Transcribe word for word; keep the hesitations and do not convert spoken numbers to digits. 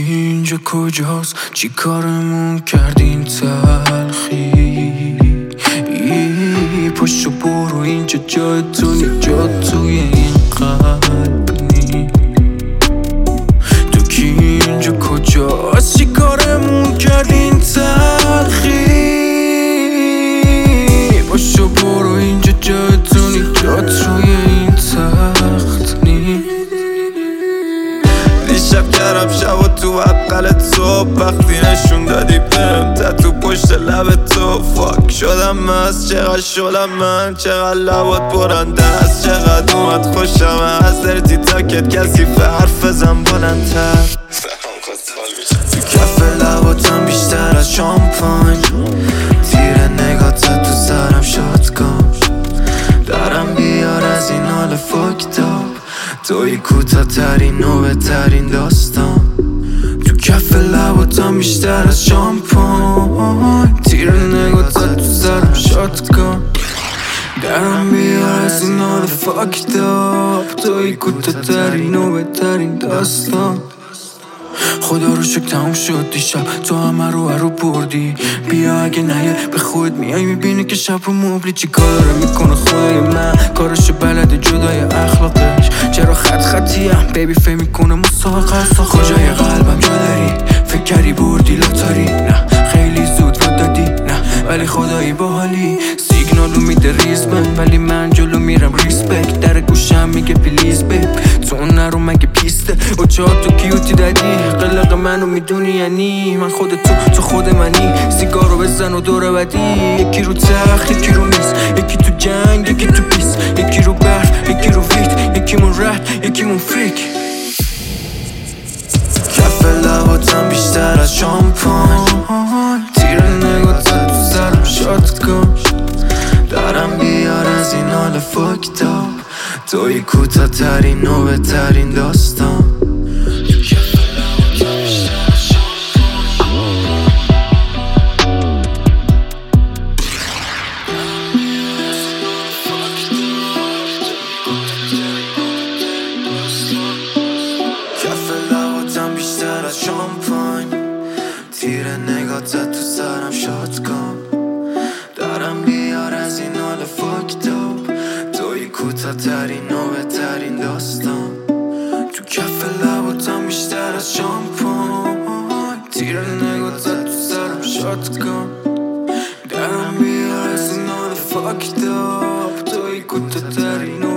اینجا کجاست؟ چی کارمون کردین تلخی؟ پشت برو اینجا جای تو نی، جا توی این قلب نی. تو کی اینجا کجاست؟ چی کارمون کردین تلخی؟ پشت برو اینجا جای تو نی، جا توی این تخت نی. دیشب کردم شب و تو عقل تو وقتی نشون دادی بهم تتو پشت لب تو فاک شدم مست. چقدر شدم من، چقدر لبات برنده است، چقدر اومد خوشم از درتی تاکت کسی حرف بزن بلندتر. تو کف لباتم بیشتر از شامپاین، تیر نگاتت تو سرم شاتگان. دارم بیار از این حال فاکتاب، توی کوتا ترین و بهترین داستان. تو کف لباتم بیشتر از شامپاین، تیر نگاتت تو سرم شاتگان. دارم بیار از این حال فاکتاب، توی کوتا ترین و بهترین داستان. خدا رو شکر تموم شد دیشب، تو همه رو رو بردی. بیا اگه نه به خود میای میبینی که شب رو مبلی چی کار رو میکنه خدای من. کارشو بلده جدای اخلاقش، چرا خط خطیم بیبی فهم میکنه مسابقه است. کجای قلبم جا داری؟ فکر کردی بردی لاتاری؟ نه خیلی زود رو دادی، نه ولی خدایی باحالی. سیگنالو میده ریسمن ولی من جلو میرم ریسپکت. در گوشم میگه پلیز بیب تو اون نرو مگه پیسته. و چهار تو کیوتی دادی قلق منو میدونی یعنی من خود تو تو خود منی. سیگارو بزن و دور بدی، یکی رو تخت یکی رو میز، یکی تو جنگ یکی تو پیس، یکی رو برف یکی رو ویت، یکی مون رپ یکی مون فریک. کف لباتم بیشتر از شامپاین، تیر نگاتت تو سرم شاتگان. دارم بیار از این حال فاکتاب، توی کوتا ترین و بهترین داستان. بیشتر از شامپاین، تیر نگاتت تو سرم شاتگان. دارم بیار از این حال فاکتاب، توی کوتا ترین و بهترین داستان. تو کف لباتم بیشتر از شامپاین، تیر نگاتت تو سرم شاتگان. دارم بیار از این حال فاکتاب، توی کوتا ترین